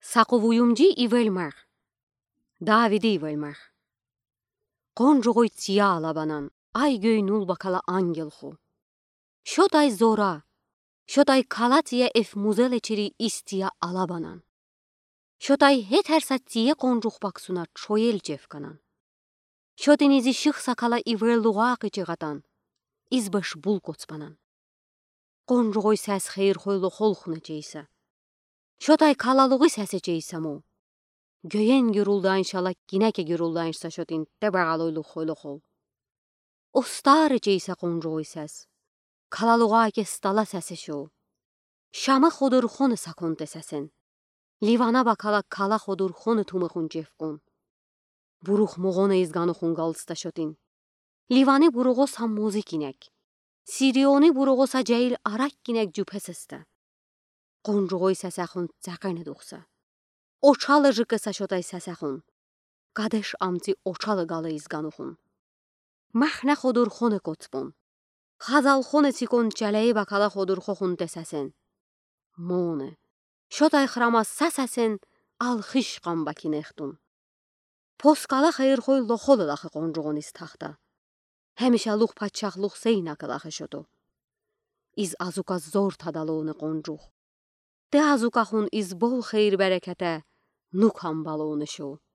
Сақовуюмджи ивэлмар. Давиди ивэлмар. Қонжуғой тия алабанан, ай гөй нул бакала ангелху. Шотай зора, шотай калатия эф музелечири истия алабанан. Шотай хетерса тие қонжуқ баксуна чоел джефканан. Шотин изи ших сакала ивэрлуғақы жығатан, избаш бұл коцпанан. Қонжуғой сәс хейр хойлу холхуна жейса. Шотай калалуғы сәсе жейса му. Гөйен гюрулдайын шала гинеке гюрулдайыншса шотин тебағалойлу хойлу хол. Остары жейса қонжуғой сәс. Калалуға ке стала сәсе шо. Шамы ходыр хоны саконте сәсен. Ливана бакала кала ходыр хоны тумы хун жефкон. Бурух моғоны изгану хун галста шотин. Ливаны буруғо са музикинек. Сирионы буруғо са жайыл арак кинек жүпесесті. Қонжуғой сәсәхун зәқайны дұқса. Очалы жықыса шотай сәсәхун. Гадеш амци очалы галы изгану хун. Махна ходыр хоны котпон. Хазал хоны сикон чалайы бакала ходыр хохун десәсен. Моны. Шотай храма сәсәсен ал хиш қамбакинехтун. Поскала хейр хой лохолы лахы қонжуғын истахта. Həmişə luq patçaq luq seynak laxı şodu. İz azuka zor tadalığını qoncuq. De azuka xun iz bol xeyr bərəkətə nuk hambalığını şo.